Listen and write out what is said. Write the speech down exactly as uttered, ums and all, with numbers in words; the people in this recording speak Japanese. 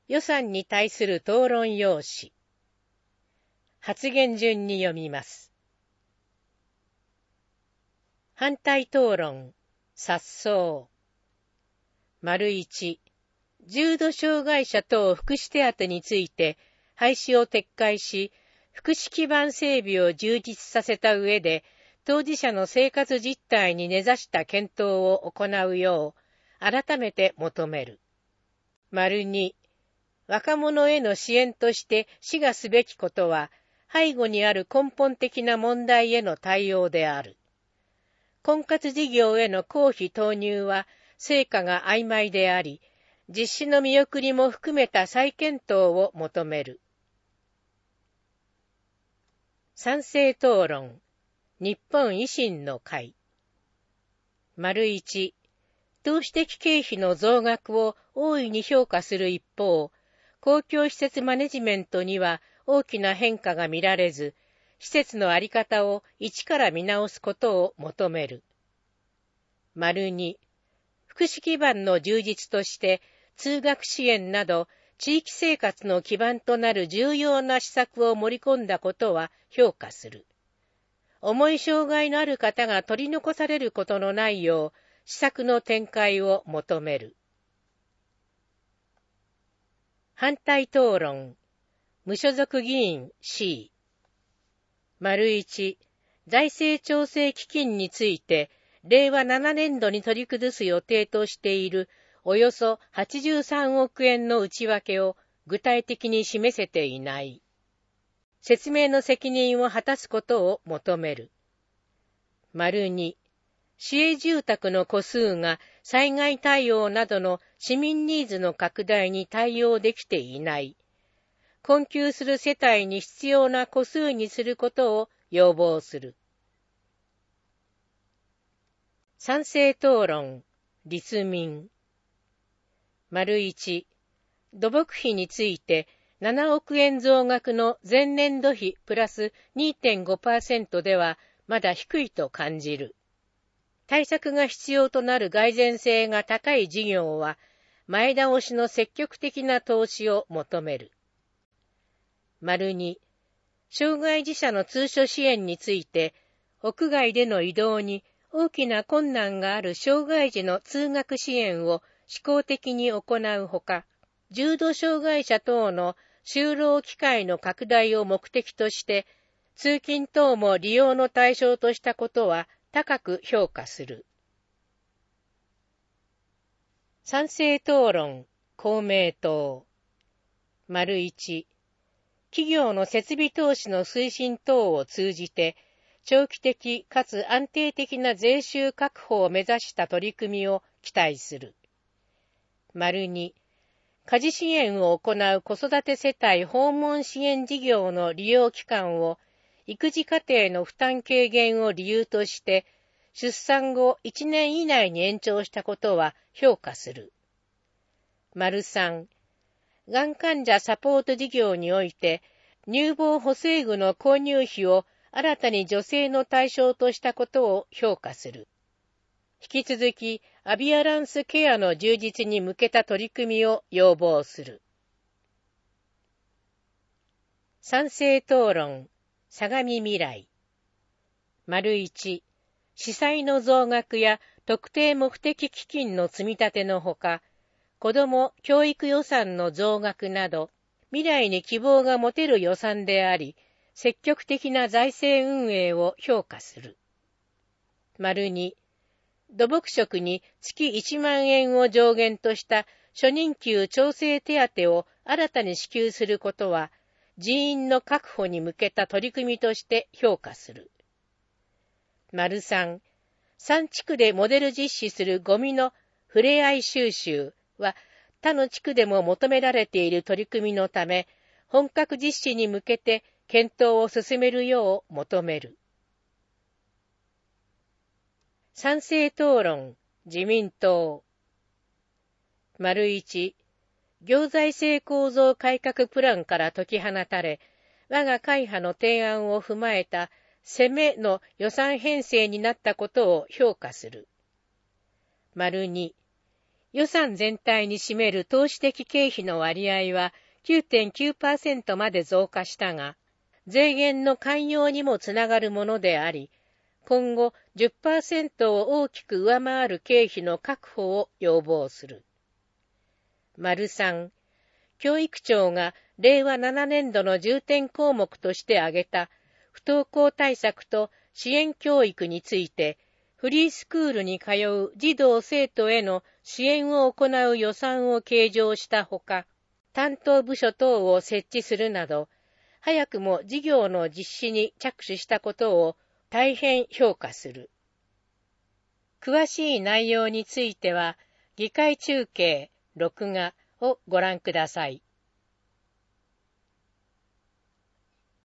予算に対する討論要旨。発言順に読みます。反対討論、殺走。丸一、重度障害者等福祉手当について廃止を撤回し、福祉基盤整備を充実させた上で、当事者の生活実態に根ざした検討を行うよう、改めて求める。丸二、若者への支援として市がすべきことは、背後にある根本的な問題への対応である。婚活事業への公費投入は、成果が曖昧であり、実施の見送りも含めた再検討を求める。賛成討論、日本維新の会。丸一、投資的経費の増額を大いに評価する一方、公共施設マネジメントには大きな変化が見られず、施設の在り方を一から見直すことを求める。丸二、福祉基盤の充実として通学支援など地域生活の基盤となる重要な施策を盛り込んだことは評価する。重い障害のある方が取り残されることのないよう施策の展開を求める。反対討論、無所属議員 C。丸一、財政調整基金について、れいわななねんどに取り崩す予定としているおよそはちじゅうさんおくえんの内訳を具体的に示せていない。説明の責任を果たすことを求める。丸二、市営住宅の戸数が災害対応などの市民ニーズの拡大に対応できていない。困窮する世帯に必要な戸数にすることを要望する。賛成討論、立民。丸一、土木費についてななおくえん増額の前年度比プラス にてんごパーセント ではまだ低いと感じる。対策が必要となる蓋然性が高い事業は前倒しの積極的な投資を求める。丸二、障害児者の通所支援について屋外での移動に大きな困難がある障害児の通学支援を試行的に行うほか、重度障害者等の就労機会の拡大を目的として、通勤等も利用の対象としたことは高く評価する。賛成討論、公明党。丸一、企業の設備投資の推進等を通じて、長期的かつ安定的な税収確保を目指した取り組みを期待する。丸二、家事支援を行う子育て世帯訪問支援事業の利用期間を育児家庭の負担軽減を理由として出産後いちねん以内に延長したことは評価する。丸三、がん患者サポート事業において乳房補正具の購入費を新たに女性の対象としたことを評価する。引き続き、アビアランスケアの充実に向けた取り組みを要望する。賛成討論、相模未来。丸一、司債の増額や特定目的基金の積み立てのほか、子ども教育予算の増額など、未来に希望が持てる予算であり、積極的な財政運営を評価する。丸二、土木職に月いちまんえんを上限とした初任給調整手当を新たに支給することは、人員の確保に向けた取り組みとして評価する。丸三、さん地区でモデル実施するゴミのふれあい収集は、他の地区でも求められている取り組みのため、本格実施に向けて検討を進めるよう求める。賛成討論、自民党。丸一、行財政構造改革プランから解き放たれ、我が会派の提案を踏まえた攻めの予算編成になったことを評価する。丸二、 予算全体に占める投資的経費の割合は きゅうてんきゅうパーセント まで増加したが、税減の寛容にもつながるものであり、今後 じゅっパーセント を大きく上回る経費の確保を要望する。丸さん、教育庁がれいわななねんどの重点項目として挙げた不登校対策と支援教育について、フリースクールに通う児童生徒への支援を行う予算を計上したほか、担当部署等を設置するなど、早くも事業の実施に着手したことを大変評価する。詳しい内容については、議会中継、録画をご覧ください。